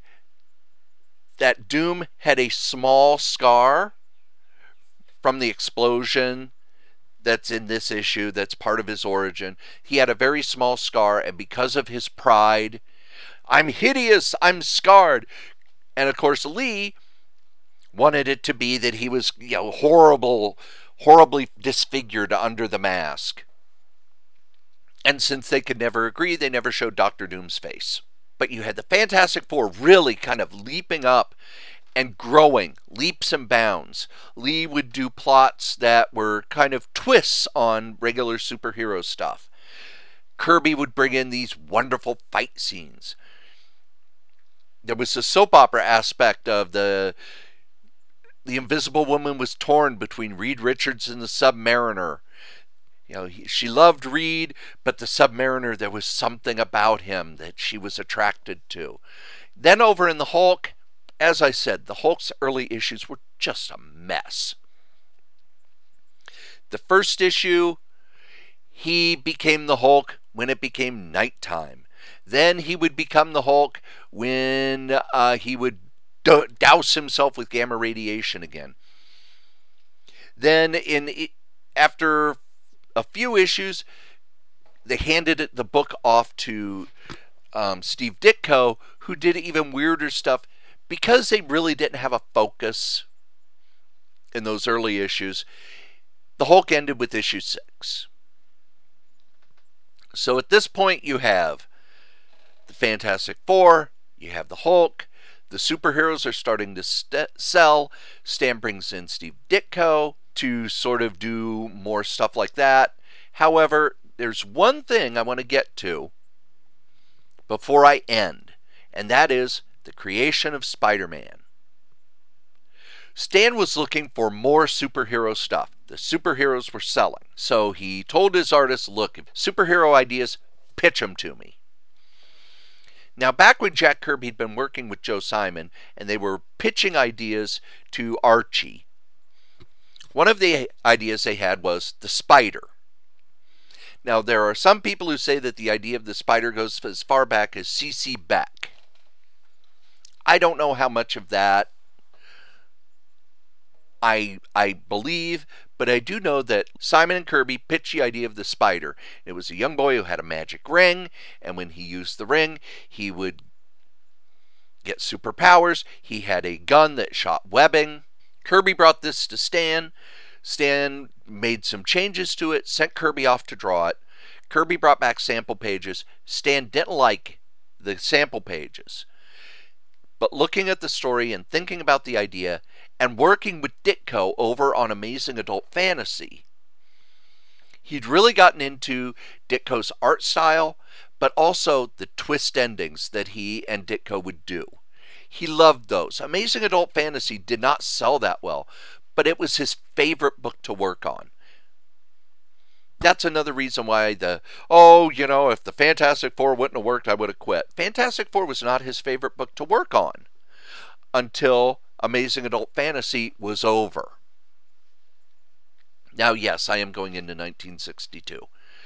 that Doom had a small scar from the explosion that's in this issue, that's part of his origin. He had a very small scar, and because of his pride, I'm hideous, I'm scarred. And of course, Lee wanted it to be that he was, horribly disfigured under the mask. And since they could never agree, they never showed Dr. Doom's face. But you had the Fantastic Four really kind of leaping up and growing, leaps and bounds. Lee would do plots that were kind of twists on regular superhero stuff. Kirby would bring in these wonderful fight scenes. There was a soap opera aspect of the Invisible Woman was torn between Reed Richards and the Submariner. She loved Reed, but the Submariner, there was something about him that she was attracted to. Then over in the Hulk, as I said, the Hulk's early issues were just a mess. The first issue, he became the Hulk when it became nighttime. Then he would become the Hulk when he would douse himself with gamma radiation again. Then after a few issues, they handed the book off to Steve Ditko, who did even weirder stuff because they really didn't have a focus in those early issues. The Hulk ended with issue 6. So at this point you have Fantastic Four, you have the Hulk. The superheroes are starting to sell. Stan brings in Steve Ditko to sort of do more stuff like that. However, there's one thing I want to get to before I end, and that is the creation of Spider-Man. Stan was looking for more superhero stuff. The superheroes were selling. So he told his artists, look, superhero ideas, pitch them to me. Now, back when Jack Kirby had been working with Joe Simon and they were pitching ideas to Archie, one of the ideas they had was the spider. Now, there are some people who say that the idea of the spider goes as far back as C.C. Beck. I don't know how much of that I believe, but I do know that Simon and Kirby pitched the idea of the spider. It was a young boy who had a magic ring, and when he used the ring, he would get superpowers. He had a gun that shot webbing. Kirby brought this to Stan. Stan made some changes to it, sent Kirby off to draw it. Kirby brought back sample pages. Stan didn't like the sample pages. But looking at the story and thinking about the idea and working with Ditko over on Amazing Adult Fantasy, he'd really gotten into Ditko's art style, but also the twist endings that he and Ditko would do. He loved those. Amazing Adult Fantasy did not sell that well, but it was his favorite book to work on. That's another reason why if the Fantastic Four wouldn't have worked, I would have quit. Fantastic Four was not his favorite book to work on until Amazing Adult Fantasy was over. Now, yes, I am going into 1962.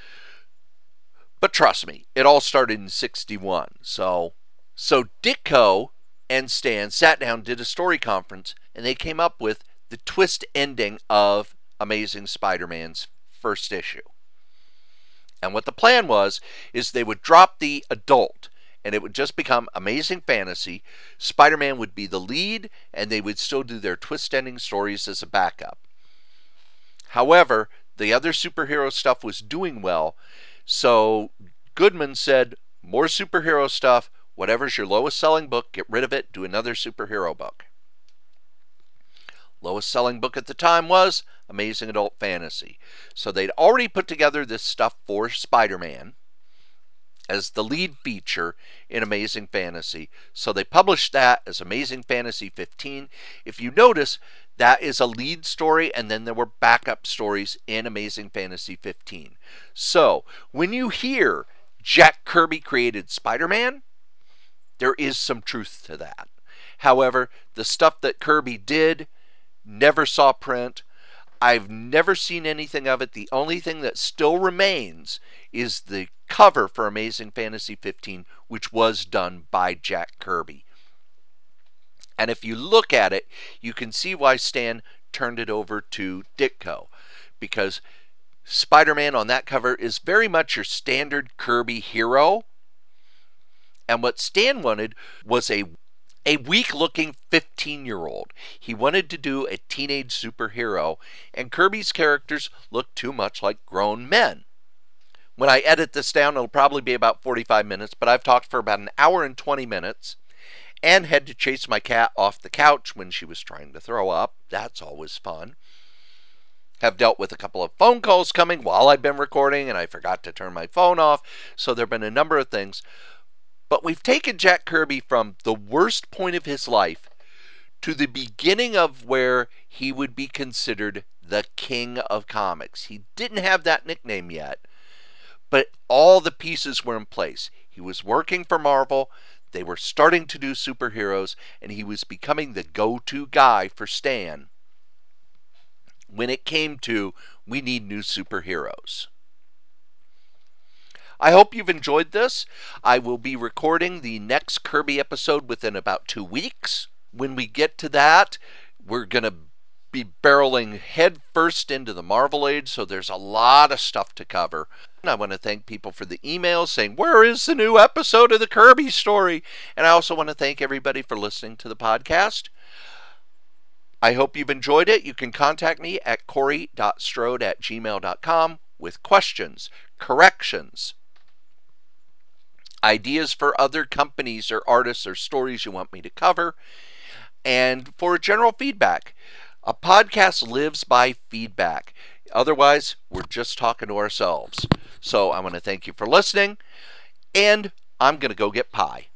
But trust me, it all started in 61. So Ditko and Stan sat down, did a story conference, and they came up with the twist ending of Amazing Spider-Man's first issue. And what the plan was is they would drop the adult and it would just become Amazing Fantasy. Spider-Man would be the lead and they would still do their twist ending stories as a backup. However, the other superhero stuff was doing well, so Goodman said, more superhero stuff, whatever's your lowest selling book, get rid of it, do another superhero book. Lowest selling book at the time was Amazing Adult Fantasy. So they'd already put together this stuff for Spider-Man as the lead feature in Amazing Fantasy. So they published that as Amazing Fantasy 15. If you notice, that is a lead story, and then there were backup stories in Amazing Fantasy 15. So when you hear Jack Kirby created Spider-Man, there is some truth to that. However, the stuff that Kirby did never saw print. I've never seen anything of it. The only thing that still remains is the cover for Amazing Fantasy 15, which was done by Jack Kirby. And if you look at it, you can see why Stan turned it over to Ditko, because Spider-Man on that cover is very much your standard Kirby hero. And what Stan wanted was a weak-looking 15-year-old. He wanted to do a teenage superhero, and Kirby's characters look too much like grown men. When I edit this down, it'll probably be about 45 minutes, but I've talked for about an hour and 20 minutes and had to chase my cat off the couch when she was trying to throw up. That's always fun. Have dealt with a couple of phone calls coming while I've been recording, and I forgot to turn my phone off, so there have been a number of things. But we've taken Jack Kirby from the worst point of his life to the beginning of where he would be considered the king of comics. He didn't have that nickname yet, but all the pieces were in place. He was working for Marvel. They were starting to do superheroes, and he was becoming the go-to guy for Stan when it came to, we need new superheroes. I hope you've enjoyed this. I will be recording the next Kirby episode within about 2 weeks. When we get to that, we're going to be barreling head first into the Marvel Age, so there's a lot of stuff to cover. And I want to thank people for the emails saying, where is the new episode of the Kirby story? And I also want to thank everybody for listening to the podcast. I hope you've enjoyed it. You can contact me at corey.strode@gmail.com with questions, corrections, ideas for other companies or artists or stories you want me to cover, and for general feedback. A podcast lives by feedback. Otherwise, we're just talking to ourselves. So I want to thank you for listening, and I'm going to go get pie.